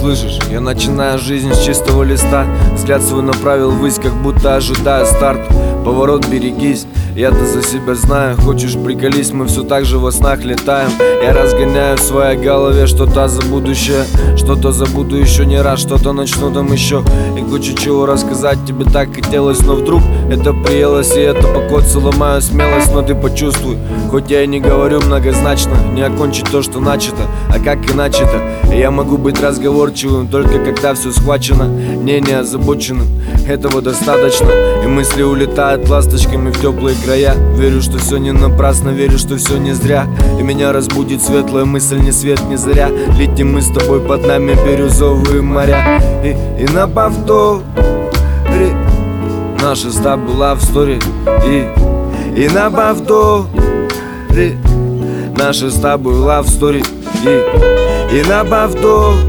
слышишь? Я начинаю жизнь с чистого листа. Взгляд свой направил ввысь, как будто ожидая старт. Поворот, берегись, я-то за себя знаю. Хочешь, приколись, мы все так же во снах летаем. Я разгоняю в своей голове что-то за будущее, что-то забуду еще не раз, что-то начну там еще. И кучу чего рассказать тебе так хотелось, но вдруг это приелось, и это покоцало ломаю смелость. Но ты почувствуй, хоть я и не говорю многозначно, не окончить то, что начато, а как иначе-то? Я могу быть разговорчивым только когда все схвачено, не озабоченным, этого достаточно. И мысли улетают ласточками в теплые края. Верю, что все не напрасно, верю, что все не зря. И меня разбудит светлая мысль, ни свет, ни заря. Летим мы с тобой, под нами бирюзовые моря. И на повторе наша с тобой love story. И на повторе наша с тобой love story. И на повторе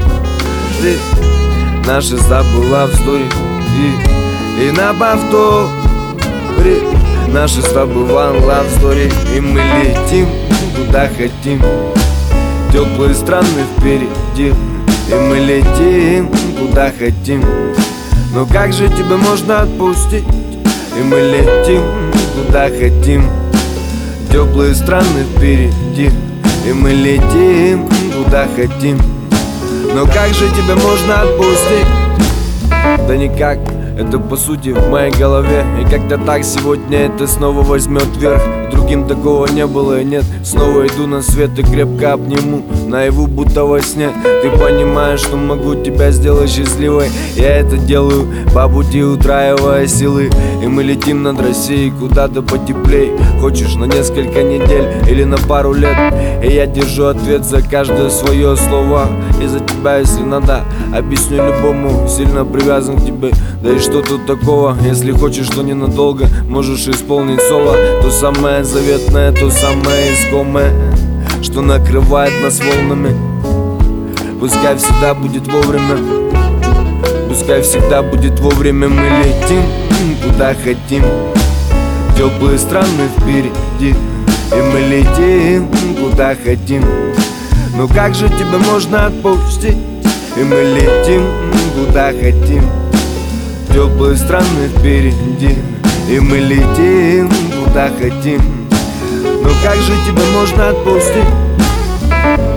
наша с тобой love story. И на повторе наша с тобой one love story. И мы летим куда хотим, теплые страны впереди. И мы летим куда хотим, но как же тебя можно отпустить? И мы летим куда хотим, теплые страны впереди. И мы летим куда хотим, но как же тебя можно отпустить? Да никак, это по сути в моей голове. И как-то так сегодня это снова возьмет вверх. Другим такого не было и нет. Снова иду на свет и крепко обниму, наяву будто во сне. Ты понимаешь, что могу тебя сделать счастливой. Я это делаю по пути, утраивая силы. И мы летим над Россией куда-то потеплей. Хочешь на несколько недель или на пару лет, и я держу ответ за каждое свое слово. И за тебя, если надо, объясню любому, сильно привязан к тебе. Да и что тут такого, если хочешь, то ненадолго можешь исполнить соло. То самое заветное, то самое искомое, что накрывает нас волнами. Пускай всегда будет вовремя, пускай всегда будет вовремя. Мы летим куда хотим, теплые страны впереди. И мы летим куда хотим, но как же тебя можно отпустить? И мы летим куда хотим, теплые страны впереди. И мы летим куда хотим, но как же тебя можно отпустить?